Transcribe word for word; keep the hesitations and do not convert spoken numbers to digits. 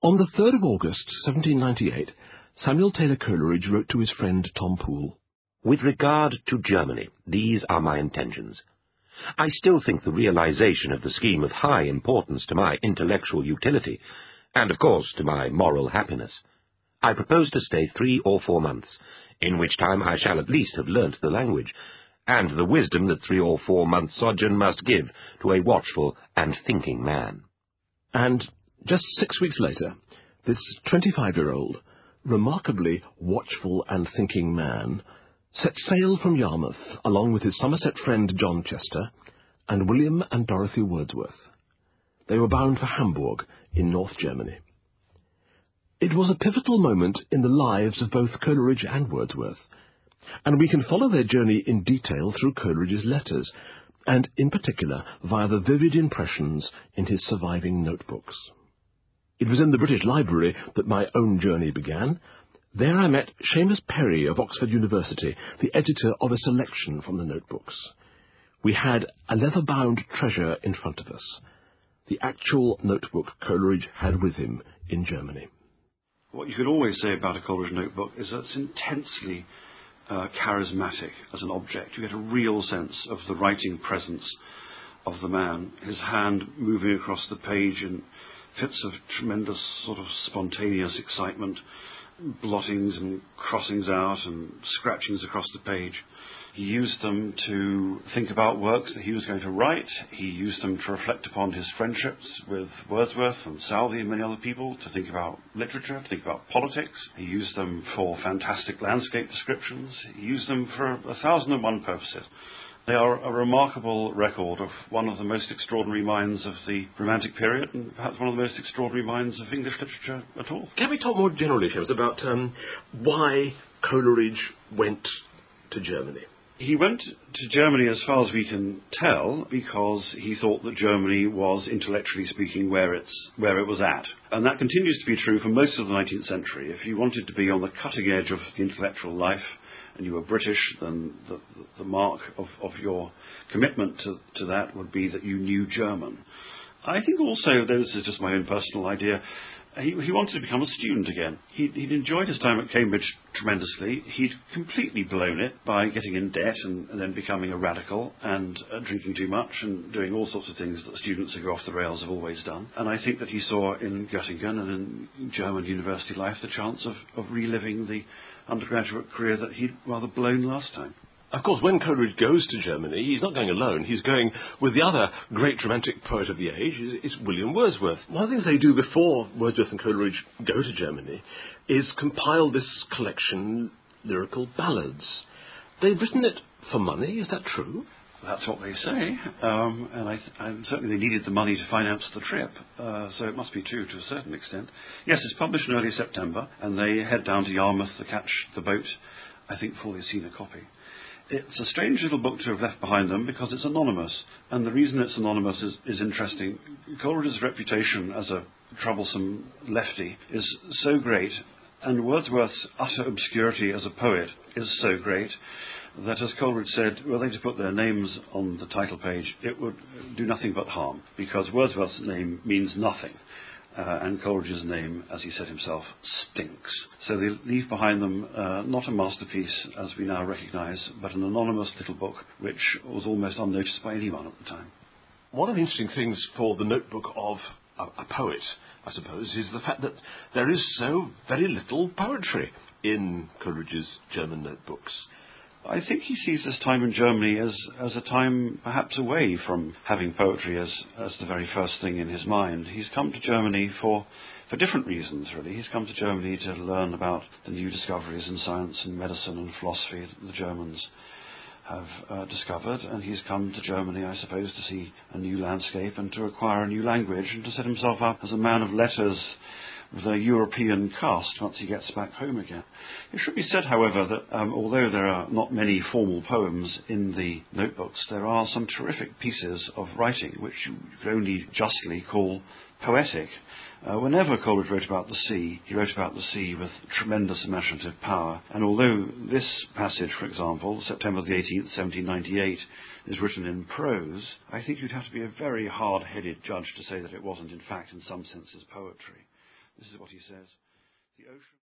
On the third of August, seventeen ninety-eight, Samuel Taylor Coleridge wrote to his friend Tom Poole, "With regard to Germany, these are my intentions. I still think the realization of the scheme of high importance to my intellectual utility, and of course to my moral happiness. I propose to stay three or four months, in which time I shall at least have learnt the language, and the wisdom that three or four months' sojourn must give to a watchful and thinking man." And just six weeks later, this twenty-five-year-old, remarkably watchful and thinking man, set sail from Yarmouth along with his Somerset friend John Chester and William and Dorothy Wordsworth. They were bound for Hamburg in North Germany. It was a pivotal moment in the lives of both Coleridge and Wordsworth, and we can follow their journey in detail through Coleridge's letters, and in particular via the vivid impressions in his surviving notebooks. It was in the British Library that my own journey began. There I met Seamus Perry of Oxford University, the editor of a selection from the notebooks. We had a leather-bound treasure in front of us, the actual notebook Coleridge had with him in Germany. What you could always say about a Coleridge notebook is that it's intensely uh, charismatic as an object. You get a real sense of the writing presence of the man, his hand moving across the page in fits of tremendous sort of spontaneous excitement, blottings and crossings out and scratchings across the page. He used them to think about works that he was going to write. He used them to reflect upon his friendships with Wordsworth and Southey and many other people, to think about literature, to think about politics. He used them for fantastic landscape descriptions. He used them for a thousand and one purposes. They are a remarkable record of one of the most extraordinary minds of the Romantic period, and perhaps one of the most extraordinary minds of English literature at all. Can we talk more generally, Seamus, about um, why Coleridge went to Germany? He went to Germany, as far as we can tell, because he thought that Germany was, intellectually speaking, where it's where it was at. And that continues to be true for most of the nineteenth century. If you wanted to be on the cutting edge of the intellectual life, and you were British, then the, the mark of, of your commitment to, to that would be that you knew German. I think also, though this is just my own personal idea, he, he wanted to become a student again. He'd, he'd enjoyed his time at Cambridge tremendously. He'd completely blown it by getting in debt and, and then becoming a radical and uh, drinking too much and doing all sorts of things that students who go off the rails have always done. And I think that he saw in Göttingen and in German university life the chance of, of reliving the undergraduate career that he'd rather blown last time. Of course, when Coleridge goes to Germany, he's not going alone. He's going with the other great romantic poet of the age, is, is William Wordsworth. One of the things they do before Wordsworth and Coleridge go to Germany is compile this collection, Lyrical Ballads. They've written it for money, is that true? That's what they say, um, and, I, and certainly they needed the money to finance the trip, uh, so it must be true to a certain extent. Yes, it's published in early September, and they head down to Yarmouth to catch the boat, I think, before they've seen a copy. It's a strange little book to have left behind them because it's anonymous, and the reason it's anonymous is, is interesting. Coleridge's reputation as a troublesome lefty is so great, and Wordsworth's utter obscurity as a poet is so great, that, as Coleridge said, were they to put their names on the title page, it would do nothing but harm, because Wordsworth's name means nothing. Uh, and Coleridge's name, as he said himself, stinks. So they leave behind them uh, not a masterpiece, as we now recognise, but an anonymous little book, which was almost unnoticed by anyone at the time. One of the interesting things for the notebook of a, a poet, I suppose, is the fact that there is so very little poetry in Coleridge's German notebooks. I think he sees this time in Germany as, as a time perhaps away from having poetry as, as the very first thing in his mind. He's come to Germany for, for different reasons, really. He's come to Germany to learn about the new discoveries in science and medicine and philosophy that the Germans have uh, discovered, and he's come to Germany, I suppose, to see a new landscape and to acquire a new language and to set himself up as a man of letters with a European cast once he gets back home again. It should be said, however, that um, although there are not many formal poems in the notebooks, there are some terrific pieces of writing which you could only justly call poetic. Uh, whenever Coleridge wrote about the sea, he wrote about the sea with tremendous imaginative power. And although this passage, for example, September the eighteenth, seventeen ninety-eight, is written in prose, I think you'd have to be a very hard-headed judge to say that it wasn't, in fact, in some senses, poetry. This is what he says. The ocean